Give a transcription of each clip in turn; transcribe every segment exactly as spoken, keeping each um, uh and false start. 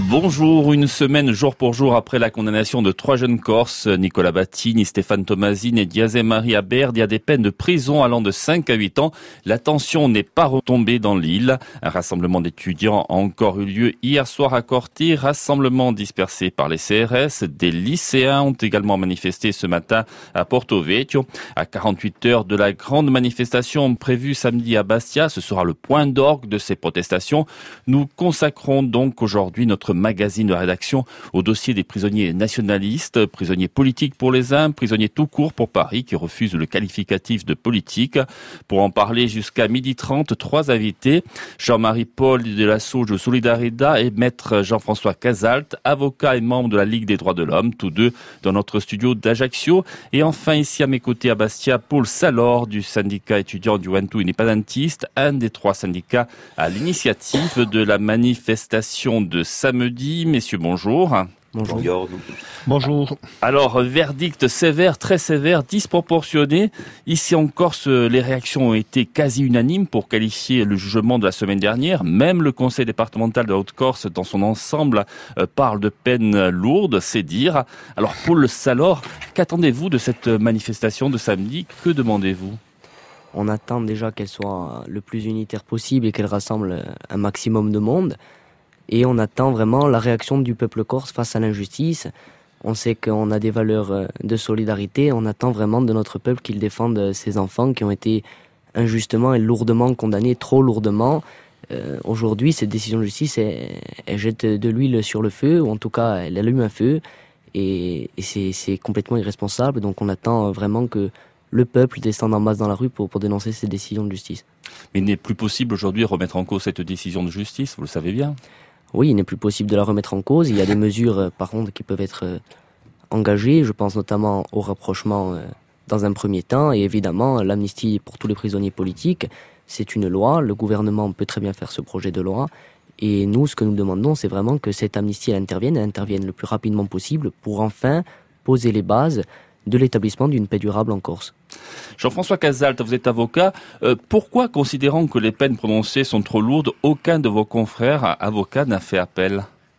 Bonjour, une semaine jour pour jour après la condamnation de trois jeunes Corses, Nicolas Battini, Stéphane Tomasine et Diazé-Marie Aberd, il y a des peines de prison allant de cinq à huit ans. La tension n'est pas retombée dans l'île. Un rassemblement d'étudiants a encore eu lieu hier soir à Corti, rassemblement dispersé par les C R S. Des lycéens ont également manifesté ce matin à Porto Vecchio. À quarante-huit heures de la grande manifestation prévue samedi à Bastia, ce sera le point d'orgue de ces protestations. Nous consacrons donc aujourd'hui notre magazine de rédaction au dossier des prisonniers nationalistes, prisonniers politiques pour les uns, prisonniers tout court pour Paris qui refusent le qualificatif de politique. Pour en parler jusqu'à midi trente, trois invités, Jean-Marie Paul de la Sauge de Solidarida et maître Jean-François Casalt, avocat et membre de la Ligue des droits de l'homme, tous deux dans notre studio d'Ajaccio. Et enfin ici à mes côtés à Bastia, Paul Salor du syndicat étudiant du Juventud Independentiste, un des trois syndicats à l'initiative de la manifestation de samedi. Messieurs, bonjour. Bonjour. Bonjour. Alors, verdict sévère, très sévère, disproportionné. Ici en Corse, les réactions ont été quasi unanimes pour qualifier le jugement de la semaine dernière. Même le conseil départemental de Haute-Corse, dans son ensemble, euh, parle de peines lourdes, c'est dire. Alors, Paul Salor, qu'attendez-vous de cette manifestation de samedi? Que demandez-vous? On attend déjà qu'elle soit le plus unitaire possible et qu'elle rassemble un maximum de monde. Et on attend vraiment la réaction du peuple corse face à l'injustice. On sait qu'on a des valeurs de solidarité. On attend vraiment de notre peuple qu'il défende ses enfants qui ont été injustement et lourdement condamnés, trop lourdement. Euh, aujourd'hui, cette décision de justice, elle, elle jette de l'huile sur le feu, ou en tout cas, elle allume un feu. Et, et c'est, c'est complètement irresponsable. Donc on attend vraiment que le peuple descende en masse dans la rue pour, pour dénoncer cette décision de justice. Mais il n'est plus possible aujourd'hui de remettre en cause cette décision de justice, vous le savez bien. Oui, il n'est plus possible de la remettre en cause. Il y a des mesures, par contre, qui peuvent être engagées. Je pense notamment au rapprochement dans un premier temps. Et évidemment, l'amnistie pour tous les prisonniers politiques, c'est une loi. Le gouvernement peut très bien faire ce projet de loi. Et nous, ce que nous demandons, c'est vraiment que cette amnistie, elle intervienne, elle intervienne le plus rapidement possible pour enfin poser les bases de l'établissement d'une paix durable en Corse. Jean-François Casalt, vous êtes avocat. Euh, pourquoi, considérant que les peines prononcées sont trop lourdes, aucun de vos confrères avocats n'a fait appel ?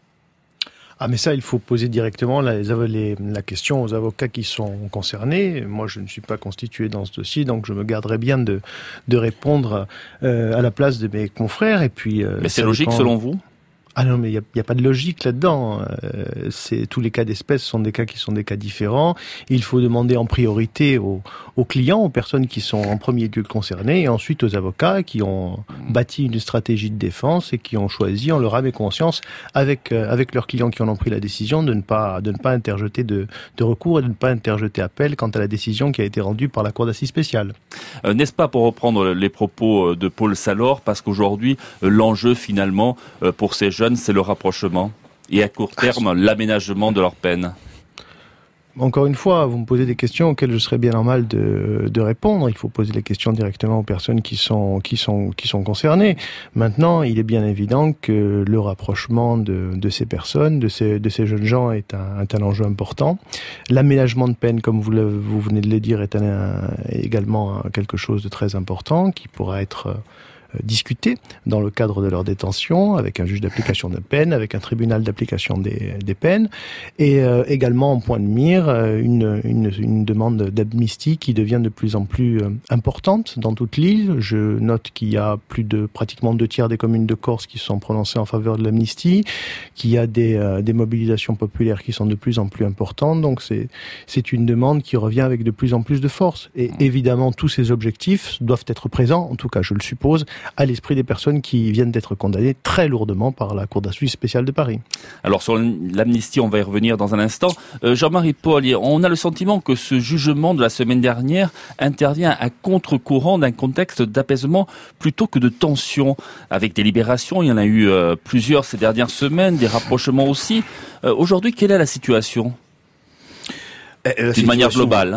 Ah mais ça, il faut poser directement la, les, la question aux avocats qui sont concernés. Moi, je ne suis pas constitué dans ce dossier, donc je me garderai bien de, de répondre euh, à la place de mes confrères. Et puis, euh, mais c'est logique dépend... selon vous ? Ah non, mais il n'y a, a pas de logique là-dedans. Euh, c'est, tous les cas d'espèce sont des cas qui sont des cas différents. Il faut demander en priorité aux, aux clients, aux personnes qui sont en premier lieu concernées, et ensuite aux avocats qui ont bâti une stratégie de défense et qui ont choisi, en leur âme et conscience, avec euh, avec leurs clients qui en ont pris la décision, de ne pas de ne pas interjeter de, de recours et de ne pas interjeter appel quant à la décision qui a été rendue par la Cour d'assises spéciale. Euh, n'est-ce pas, pour reprendre les propos de Paul Salor, parce qu'aujourd'hui, euh, l'enjeu finalement euh, pour ces jeunes, c'est le rapprochement et à court terme l'aménagement de leur peine. Encore une fois, vous me posez des questions auxquelles je serais bien normal de, de répondre. Il faut poser les questions directement aux personnes qui sont qui sont qui sont concernées. Maintenant, il est bien évident que le rapprochement de, de ces personnes, de ces de ces jeunes gens, est un, est un enjeu important. L'aménagement de peine, comme vous le, vous venez de le dire, est un, un, également quelque chose de très important qui pourra être discuter dans le cadre de leur détention avec un juge d'application de peine, avec un tribunal d'application des, des peines, et euh, également en point de mire une, une, une demande d'amnistie qui devient de plus en plus euh, importante dans toute l'île. Je note qu'il y a plus de pratiquement deux tiers des communes de Corse qui sont prononcées en faveur de l'amnistie, qu'il y a des, euh, des mobilisations populaires qui sont de plus en plus importantes, donc c'est, c'est une demande qui revient avec de plus en plus de force. Et évidemment, tous ces objectifs doivent être présents, en tout cas je le suppose, à l'esprit des personnes qui viennent d'être condamnées très lourdement par la Cour d'assises spéciale de Paris. Alors sur l'amnistie, on va y revenir dans un instant. Euh, Jean-Marie Paul, on a le sentiment que ce jugement de la semaine dernière intervient à contre-courant d'un contexte d'apaisement plutôt que de tension. Avec des libérations, il y en a eu euh, plusieurs ces dernières semaines, des rapprochements aussi. Euh, aujourd'hui, quelle est la situation ? euh, D'une manière globale, hein.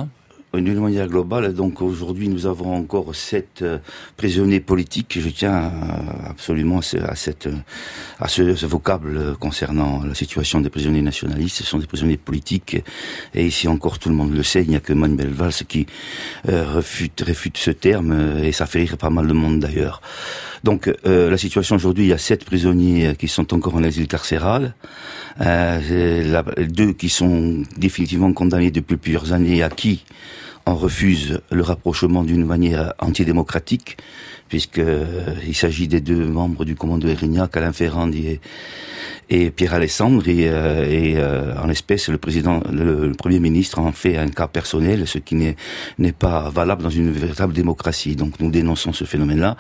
D'une manière globale, donc aujourd'hui nous avons encore sept euh, prisonniers politiques. Je tiens à, absolument à, ce, à, cette, à ce, ce vocable concernant la situation des prisonniers nationalistes. Ce sont des prisonniers politiques et ici encore tout le monde le sait, il n'y a que Manuel Valls qui euh, refute, refute ce terme et ça fait rire pas mal de monde d'ailleurs. Donc euh, la situation aujourd'hui, il y a sept prisonniers qui sont encore en asile carcéral, euh, la, deux qui sont définitivement condamnés depuis plusieurs années, à qui on refuse le rapprochement d'une manière antidémocratique, puisque euh, il s'agit des deux membres du commando Erignac, Alain Ferrand et, et Pierre Alessandre, et, euh, et euh, en l'espèce le président, le, le premier ministre en fait un cas personnel, ce qui n'est n'est pas valable dans une véritable démocratie. Donc nous dénonçons ce phénomène-là.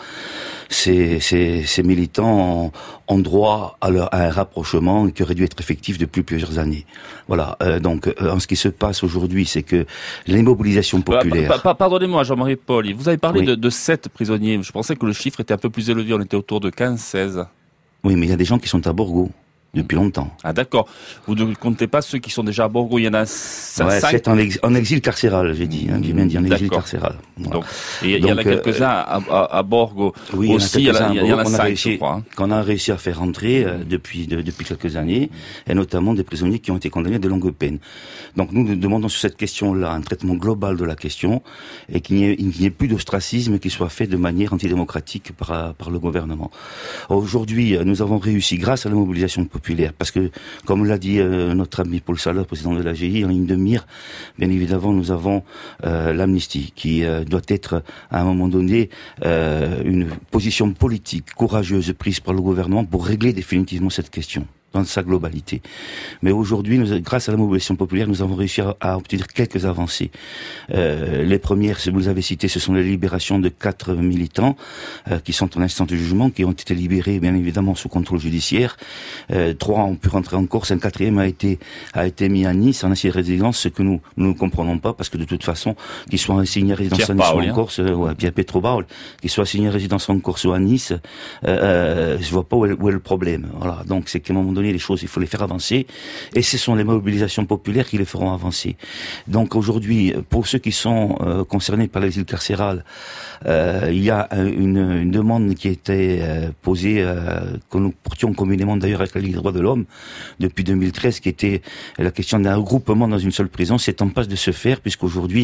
Ces, ces, ces militants ont, ont droit à, leur, à un rapprochement qui aurait dû être effectif depuis plusieurs années. Voilà. Euh, donc euh, en ce qui se passe aujourd'hui, c'est que les mobilisations populaires. Bah, pardonnez-moi, Jean-Marie Paul, vous avez parlé oui. de, de sept prisonniers. Je pensais que le chiffre était un peu plus élevé. On était autour de quinze seize. Oui, mais il y a des gens qui sont à Borgo depuis longtemps. Ah d'accord. Vous ne comptez pas ceux qui sont déjà à Borgo. Il y en a cinq. Ouais, sept en, ex, en exil carcéral, j'ai dit. Hein, j'ai bien dit en exil carcéral. Voilà. Donc, et il y en a quelques-uns euh, à, à, à Borgo. Oui, aussi. Il y en a, il y en a cinq, réussi, je crois. Hein. Qu'on a réussi à faire rentrer euh, depuis de, depuis quelques années, et notamment des prisonniers qui ont été condamnés à de longues peines. Donc nous nous demandons sur cette question-là un traitement global de la question et qu'il n'y ait, qu'il n'y ait plus d'ostracisme qui soit fait de manière antidémocratique par, par le gouvernement. Aujourd'hui, nous avons réussi grâce à la mobilisation populaire, parce que comme l'a dit euh, notre ami Paul Salah, président de l'A G I, en ligne de mire, bien évidemment, nous avons euh, l'amnistie qui euh, doit être, à un moment donné, euh, une position politique courageuse prise par le gouvernement pour régler définitivement cette question dans sa globalité. Mais aujourd'hui, nous, grâce à la mobilisation populaire, nous avons réussi à, à obtenir quelques avancées. Euh, les premières, si vous les avez citées, ce sont les libérations de quatre militants euh, qui sont en instance de jugement, qui ont été libérés, bien évidemment, sous contrôle judiciaire. Euh, trois ont pu rentrer en Corse, un quatrième a été a été mis à Nice, en assiette de résidence, ce que nous nous ne comprenons pas, parce que de toute façon, qu'ils soient assignés à résidence à Nice ou en Corse, euh, ouais, Pierre Petrobaul, qu'ils soient assignés à résidence en Corse ou à Nice, euh, euh, je vois pas où est, où est le problème. Voilà. Donc c'est qu'à un moment donné, les choses, il faut les faire avancer, et ce sont les mobilisations populaires qui les feront avancer. Donc aujourd'hui, pour ceux qui sont euh, concernés par l'exil carcéral, euh, il y a une, une demande qui a été euh, posée, euh, que nous portions communément d'ailleurs avec la Ligue des droits de l'homme depuis deux mille treize, qui était la question d'un regroupement dans une seule prison. C'est en passe de se faire, puisqu'aujourd'hui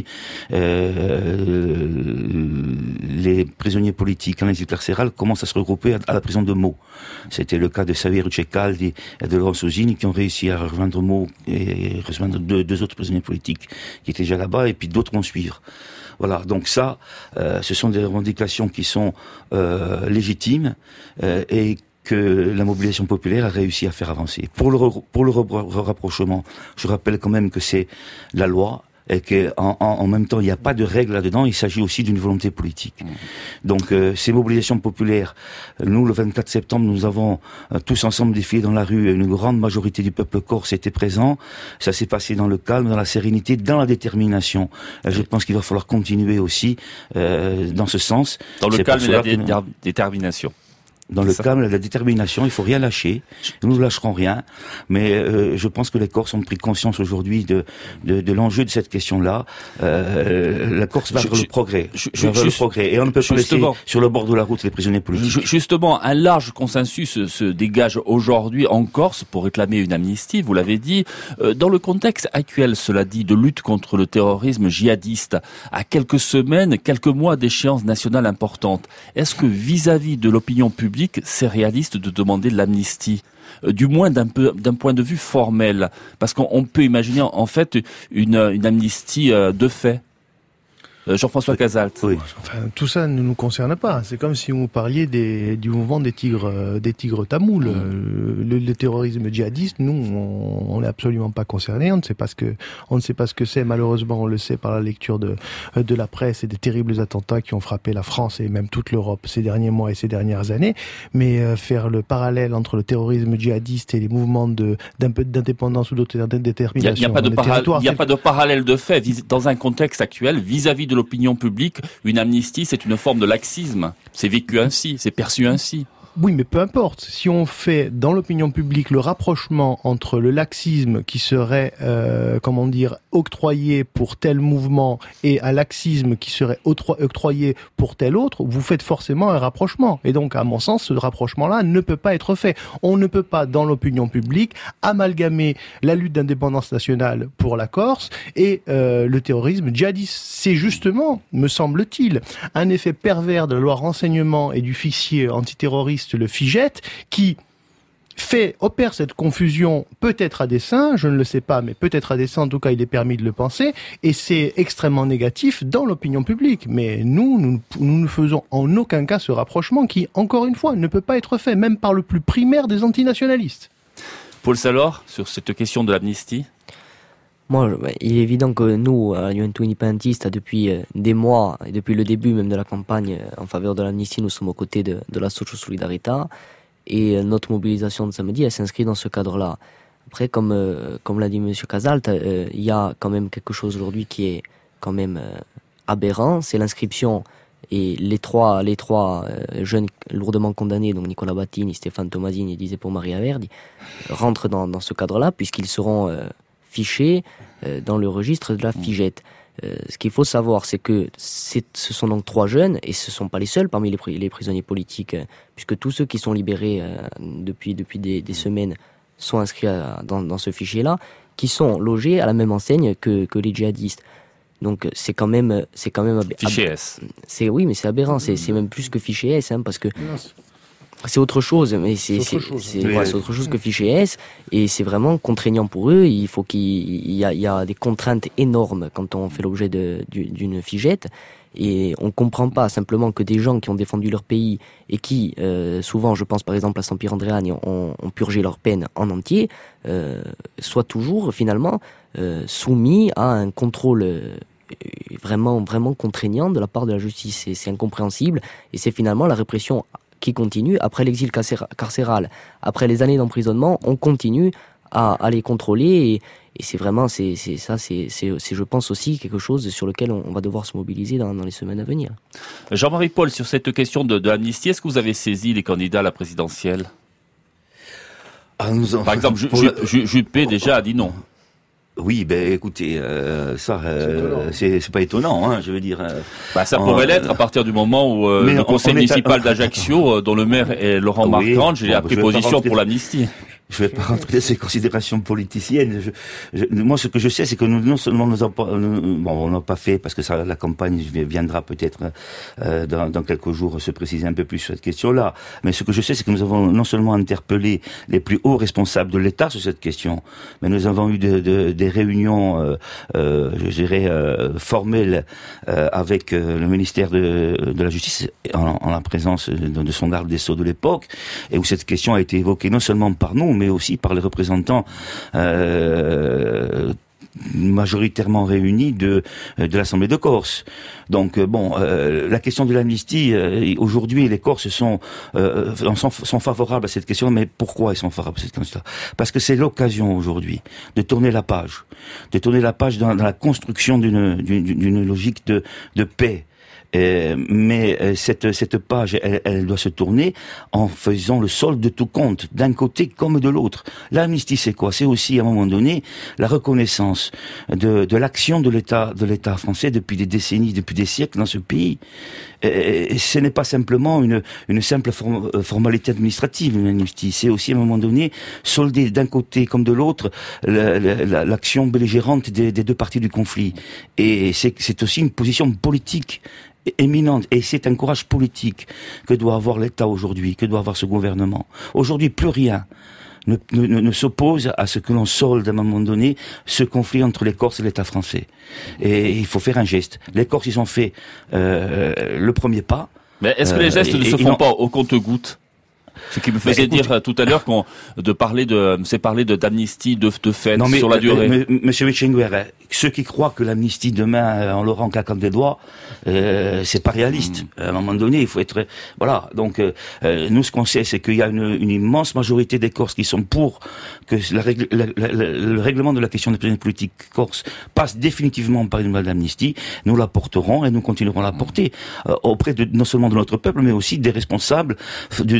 euh, les prisonniers politiques en exil carcéral commencent à se regrouper à, à la prison de Meaux. C'était le cas de Xavier Rucecaldi et de Laurent Sogine, qui ont réussi à rejoindre Meaux et rejoindre deux, deux autres prisonniers politiques qui étaient déjà là-bas, et puis d'autres vont suivre. Voilà, donc ça, euh, ce sont des revendications qui sont euh, légitimes euh, et que la mobilisation populaire a réussi à faire avancer. Pour le, pour le rapprochement, je rappelle quand même que c'est la loi, et qu'en en, en même temps, il n'y a pas de règle là-dedans, il s'agit aussi d'une volonté politique. Mmh. Donc, euh, ces mobilisations populaires, nous, le vingt-quatre septembre, nous avons euh, tous ensemble défilé dans la rue, une grande majorité du peuple corse était présent, ça s'est passé dans le calme, dans la sérénité, dans la détermination. Euh, je pense qu'il va falloir continuer aussi euh, dans ce sens. Dans le calme et la dé- nous... détermination. Dans le calme, la détermination, il faut rien lâcher. Nous ne lâcherons rien, mais euh, je pense que les Corses ont pris conscience aujourd'hui de, de, de l'enjeu de cette question-là. Euh, la Corse va vers le progrès, je, je, vers le progrès, et on ne peut pas laisser sur le bord de la route les prisonniers politiques. Justement, un large consensus se dégage aujourd'hui en Corse pour réclamer une amnistie. Vous l'avez dit, dans le contexte actuel, cela dit, de lutte contre le terrorisme djihadiste, à quelques semaines, quelques mois d'échéances nationales importantes. Est-ce que vis-à-vis de l'opinion publique, c'est réaliste de demander de l'amnistie, euh, du moins d'un peu d'un point de vue formel, parce qu'on peut imaginer en fait une, une amnistie euh, de fait. Euh, Jean-François Cazalt. Oui. Enfin, tout ça ne nous concerne pas. C'est comme si vous parliez des, du mouvement des tigres, euh, des tigres tamouls. Mmh. Le, le terrorisme djihadiste, nous, on n'est absolument pas concernés. On ne sait pas ce que, on ne sait pas ce que c'est. Malheureusement, on le sait par la lecture de, de la presse et des terribles attentats qui ont frappé la France et même toute l'Europe ces derniers mois et ces dernières années. Mais euh, faire le parallèle entre le terrorisme djihadiste et les mouvements de, d'un peu d'indépendance ou d'autodétermination. Il n'y a, a, pas de para- y a pas de parallèle de fait dans un contexte actuel vis-à-vis de l'opinion publique. Une amnistie, c'est une forme de laxisme. C'est vécu ainsi, c'est perçu ainsi. Oui, mais peu importe. Si on fait dans l'opinion publique le rapprochement entre le laxisme qui serait, euh, comment dire, octroyé pour tel mouvement et un laxisme qui serait octroyé pour tel autre, vous faites forcément un rapprochement. Et donc, à mon sens, ce rapprochement-là ne peut pas être fait. On ne peut pas, dans l'opinion publique, amalgamer la lutte d'indépendance nationale pour la Corse et euh, le terrorisme djihadiste. C'est justement, me semble-t-il, un effet pervers de la loi renseignement et du fichier antiterroriste, le FIGET, qui fait, opère cette confusion peut-être à dessein, je ne le sais pas, mais peut-être à dessein, en tout cas il est permis de le penser, et c'est extrêmement négatif dans l'opinion publique. Mais nous, nous, nous ne faisons en aucun cas ce rapprochement qui, encore une fois, ne peut pas être fait, même par le plus primaire des antinationalistes. Paul Salor, sur cette question de l'amnistie? Moi, il est évident que nous, à Juventud Independentista, depuis des mois, et depuis le début même de la campagne en faveur de l'amnistie, nous sommes aux côtés de, de la Socio Solidarita. Et notre mobilisation de samedi, elle s'inscrit dans ce cadre-là. Après, comme euh, comme l'a dit Monsieur Casalt, euh, il y a quand même quelque chose aujourd'hui qui est quand même euh, aberrant, c'est l'inscription et les trois les trois euh, jeunes lourdement condamnés, donc Nicola Battini, Stéphane Tomasini et Giuseppe Maria Verdi, rentrent dans dans ce cadre-là puisqu'ils seront euh, fichés euh, dans le registre de la FIGET. Euh, ce qu'il faut savoir, c'est que c'est, ce sont donc trois jeunes, et ce ne sont pas les seuls parmi les, pri- les prisonniers politiques, euh, puisque tous ceux qui sont libérés euh, depuis, depuis des, des semaines sont inscrits à, dans, dans ce fichier-là, qui sont logés à la même enseigne que, que les djihadistes. Donc c'est quand même, c'est quand même ab- fichier ab- S. C'est oui, mais c'est aberrant. C'est, c'est même plus que fichier S, hein, parce que c'est autre chose. Mais c'est, c'est, c'est, autre, chose. c'est, c'est, ouais, c'est autre chose que fichier S, et c'est vraiment contraignant pour eux. Il faut qu'il il y a, il y a des contraintes énormes quand on fait l'objet de, d'une figette. Et on comprend pas simplement que des gens qui ont défendu leur pays et qui, euh, souvent, je pense par exemple à Sampir Andreani, ont, ont purgé leur peine en entier, euh, soient toujours finalement euh, soumis à un contrôle euh, vraiment, vraiment contraignant de la part de la justice. C'est, c'est incompréhensible, et c'est finalement la répression qui continue après l'exil carcéral, après les années d'emprisonnement, on continue à, à les contrôler, et, et c'est vraiment, c'est, c'est ça, c'est, c'est, c'est, je pense aussi quelque chose sur lequel on, on va devoir se mobiliser dans, dans les semaines à venir. Jean-Marie Paul, sur cette question de, de l'amnistie, est-ce que vous avez saisi les candidats à la présidentielle? Ah, nous en... Par exemple, Juppé déjà a dit non. Oui, ben écoutez, euh, ça, euh, c'est, c'est pas étonnant, hein, je veux dire. Euh, bah, ça pourrait euh, l'être à partir du moment où euh, le conseil municipal d'Ajaccio, dont le maire est Laurent oui, Marcangeli, bon, a pris position pour l'amnistie. Je vais pas rentrer dans ces considérations politiciennes. Je, je, moi, ce que je sais, c'est que nous, non seulement nous, nous bon, on n'a pas fait, parce que ça, la campagne viendra peut-être euh, dans, dans quelques jours se préciser un peu plus sur cette question-là. Mais ce que je sais, c'est que nous avons non seulement interpellé les plus hauts responsables de l'État sur cette question, mais nous avons eu de, de, des réunions, euh, euh, je dirais, euh, formelles euh, avec euh, le ministère de, de la Justice, en, en la présence de, de son garde des Sceaux de l'époque, et où cette question a été évoquée non seulement par nous, mais aussi par les représentants euh, majoritairement réunis de de l'Assemblée de Corse. Donc bon, euh, la question de l'amnistie, euh, aujourd'hui les Corses sont, euh, sont sont favorables à cette question. Mais pourquoi ils sont favorables à cette question-là? Parce que c'est l'occasion aujourd'hui de tourner la page, de tourner la page dans, dans la construction d'une d'une, d'une logique de de paix. Euh, mais euh, cette cette page, elle, elle doit se tourner en faisant le solde de tout compte, d'un côté comme de l'autre. L'amnistie, c'est quoi? C'est aussi, à un moment donné, la reconnaissance de, de l'action de l'État de l'État français depuis des décennies, depuis des siècles dans ce pays. Et, et ce n'est pas simplement une une simple form, formalité administrative, une amnistie. C'est aussi, à un moment donné, solder d'un côté comme de l'autre la, la, l'action belligérante des, des deux parties du conflit. Et c'est c'est aussi une position politique éminente, et c'est un courage politique que doit avoir l'État aujourd'hui, que doit avoir ce gouvernement. Aujourd'hui, plus rien ne, ne, ne s'oppose à ce que l'on solde à un moment donné ce conflit entre les Corses et l'État français. Et il faut faire un geste. Les Corses, ils ont fait euh, le premier pas. Mais est-ce que les gestes euh, et, ne se font pas au compte-gouttes? Ce qui me faisait écoute, dire tout à l'heure qu'on de parler de c'est parler de d'amnistie de de fait non, mais, sur la durée. Mais, mais, Monsieur Witchenguer, ceux qui croient que l'amnistie demain en l'aura en claquant des doigts, euh, c'est pas réaliste. Mm. À un moment donné, il faut être voilà. Donc euh, nous, ce qu'on sait, c'est qu'il y a une, une immense majorité des Corses qui sont pour que la règle, la, la, la, le règlement de la question des prisonniers politiques corse passe définitivement par une loi d'amnistie. Nous la porterons et nous continuerons à la porter euh, auprès de non seulement de notre peuple, mais aussi des responsables de, de l'État français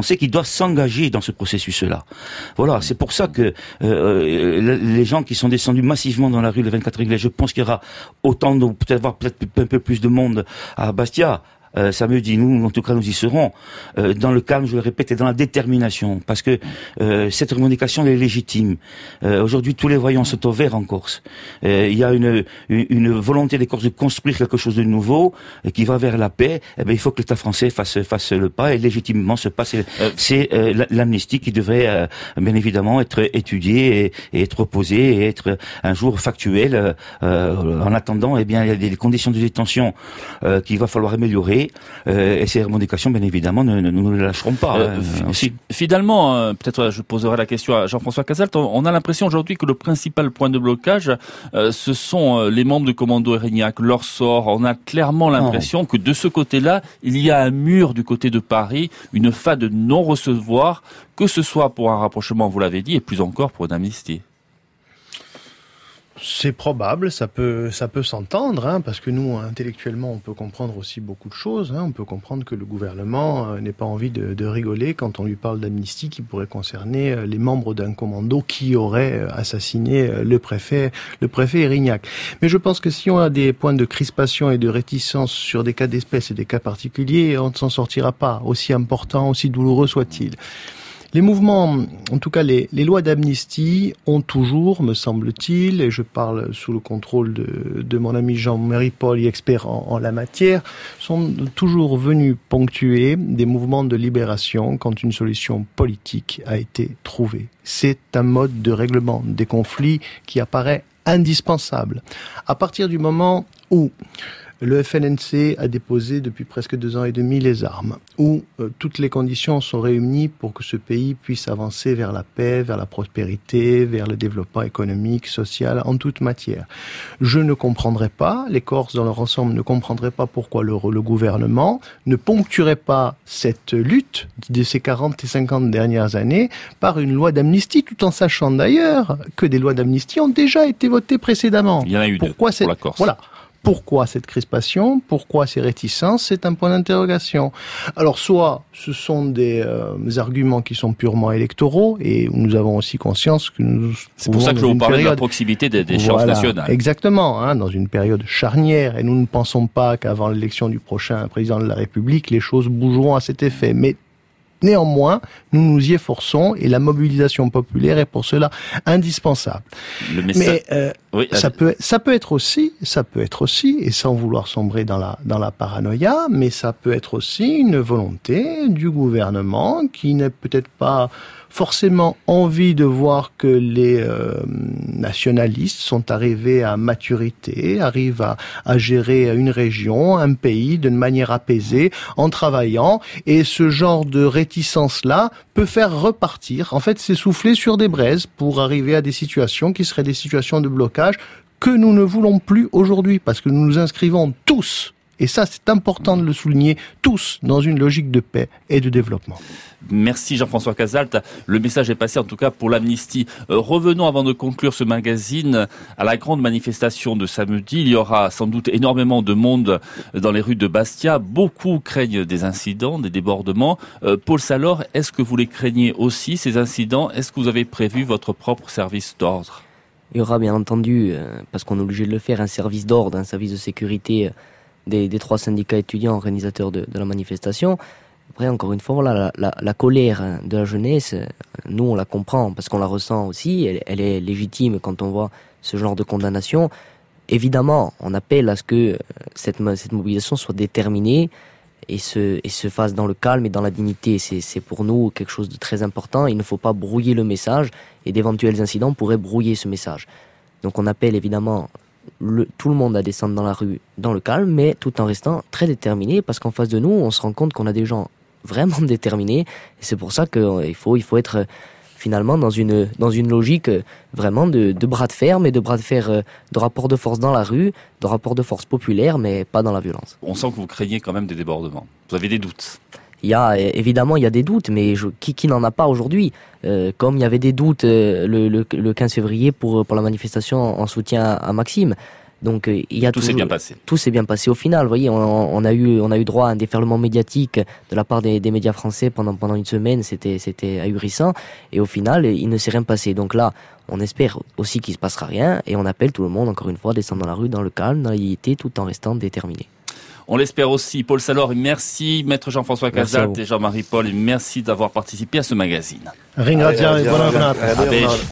Français qui doivent s'engager dans ce processus-là. Voilà, c'est pour ça que euh, les gens qui sont descendus massivement dans la rue le vingt-quatre avril, je pense qu'il y aura autant, de, peut-être avoir peut-être un peu plus de monde à Bastia. Euh, samedi, nous, en tout cas, nous y serons, euh, dans le calme, je le répète, et dans la détermination, parce que euh, cette revendication elle est légitime. Euh, aujourd'hui, tous les voyants sont au vert en Corse. Euh, il y a une, une, une volonté des Corses de construire quelque chose de nouveau, euh, qui va vers la paix. Eh ben, il faut que l'État français fasse, fasse le pas, et légitimement ce pas, c'est, euh, c'est euh, l'amnistie qui devrait, euh, bien évidemment, être étudiée et, et être opposée, et être un jour factuelle. Euh, en attendant, eh bien, il y a des conditions de détention euh, qu'il va falloir améliorer. Euh, et ces revendications, bien évidemment, ne, ne, nous ne les lâcherons pas. Euh, hein, fi- finalement, euh, peut-être je poserai la question à Jean-François Cazalt, on, on a l'impression aujourd'hui que le principal point de blocage, euh, ce sont euh, les membres du commando Érignac, leur sort. On a clairement l'impression oh. que de ce côté-là, il y a un mur du côté de Paris, une phase de non-recevoir, que ce soit pour un rapprochement, vous l'avez dit, et plus encore pour une amnistie. C'est probable, ça peut, ça peut s'entendre, hein, parce que nous, intellectuellement, on peut comprendre aussi beaucoup de choses. Hein. On peut comprendre que le gouvernement euh, n'ait pas envie de, de rigoler quand on lui parle d'amnistie qui pourrait concerner euh, les membres d'un commando qui aurait euh, assassiné euh, le préfet, le préfet Érignac. Mais je pense que si on a des points de crispation et de réticence sur des cas d'espèce et des cas particuliers, on ne s'en sortira pas, aussi important, aussi douloureux soit-il. Les mouvements, en tout cas les, les lois d'amnistie, ont toujours, me semble-t-il, et je parle sous le contrôle de, de mon ami Jean-Marie Paul, expert en, en la matière, sont toujours venus ponctuer des mouvements de libération quand une solution politique a été trouvée. C'est un mode de règlement des conflits qui apparaît indispensable. À partir du moment où le F L N C a déposé depuis presque deux ans et demi les armes, où euh, toutes les conditions sont réunies pour que ce pays puisse avancer vers la paix, vers la prospérité, vers le développement économique, social, en toute matière. Je ne comprendrais pas, les Corses dans leur ensemble ne comprendraient pas pourquoi le, le gouvernement ne ponctuerait pas cette lutte de ces quarante et cinquante dernières années par une loi d'amnistie, tout en sachant d'ailleurs que des lois d'amnistie ont déjà été votées précédemment. Il y en a eu pourquoi deux pour la Corse. Voilà. Pourquoi cette crispation? Pourquoi ces réticences? C'est un point d'interrogation. Alors, soit ce sont des euh, arguments qui sont purement électoraux, et nous avons aussi conscience que nous... C'est pour ça que je vous parlais période... de la proximité des, des voilà, chances nationales. Exactement, hein, dans une période charnière, et nous ne pensons pas qu'avant l'élection du prochain président de la République, les choses bougeront à cet effet. Mais néanmoins, nous nous y efforçons et la mobilisation populaire est pour cela indispensable. Le message... Mais euh, oui, ça peut ça peut être aussi, ça peut être aussi, et sans vouloir sombrer dans la dans la paranoïa, mais ça peut être aussi une volonté du gouvernement qui n'est peut-être pas forcément envie de voir que les euh, nationalistes sont arrivés à maturité, arrivent à, à gérer une région, un pays d'une manière apaisée, en travaillant, et ce genre de réticence-là peut faire repartir, en fait s'essouffler sur des braises pour arriver à des situations qui seraient des situations de blocage que nous ne voulons plus aujourd'hui, parce que nous nous inscrivons tous, et ça c'est important de le souligner, tous dans une logique de paix et de développement. Merci Jean-François Cazalt. Le message est passé en tout cas pour l'amnistie. Euh, revenons avant de conclure ce magazine à la grande manifestation de samedi. Il y aura sans doute énormément de monde dans les rues de Bastia. Beaucoup craignent des incidents, des débordements. Euh, Paul Salor, est-ce que vous les craignez aussi, ces incidents? Est-ce que vous avez prévu votre propre service d'ordre? Il y aura bien entendu, euh, parce qu'on est obligé de le faire, un service d'ordre, un service de sécurité euh, des, des trois syndicats étudiants organisateurs de, de la manifestation. Après, encore une fois, voilà, la, la, la colère de la jeunesse, nous, on la comprend parce qu'on la ressent aussi. Elle, elle est légitime quand on voit ce genre de condamnation. Évidemment, on appelle à ce que cette, cette mobilisation soit déterminée et se, et se fasse dans le calme et dans la dignité. C'est, c'est pour nous quelque chose de très important. Il ne faut pas brouiller le message et d'éventuels incidents pourraient brouiller ce message. Donc on appelle évidemment le, tout le monde à descendre dans la rue dans le calme, mais tout en restant très déterminé parce qu'en face de nous, on se rend compte qu'on a des gens vraiment déterminés, et c'est pour ça qu'il faut, il faut être finalement dans une, dans une logique vraiment de, de bras de fer, mais de bras de fer, de rapport de force dans la rue, de rapport de force populaire, mais pas dans la violence. On sent que vous craignez quand même des débordements. Vous avez des doutes? Il y a, évidemment, il y a des doutes, mais je, qui, qui n'en a pas aujourd'hui? euh, Comme il y avait des doutes euh, le, le, le quinze février pour, pour la manifestation en soutien à Maxime. Donc il y a tout toujours, s'est bien passé. Tout s'est bien passé au final. Vous voyez, on, on a eu on a eu droit à un déferlement médiatique de la part des, des médias français pendant pendant une semaine. C'était c'était ahurissant. Et au final, il ne s'est rien passé. Donc là, on espère aussi qu'il se passera rien. Et on appelle tout le monde encore une fois à descendre dans la rue dans le calme, dans la dignité, tout en restant déterminé. On l'espère aussi. Paul Salor, merci. Maître Jean-François Casalt et Jean-Marie Paul, merci d'avoir participé à ce magazine. Ringraziamo e buona giornata.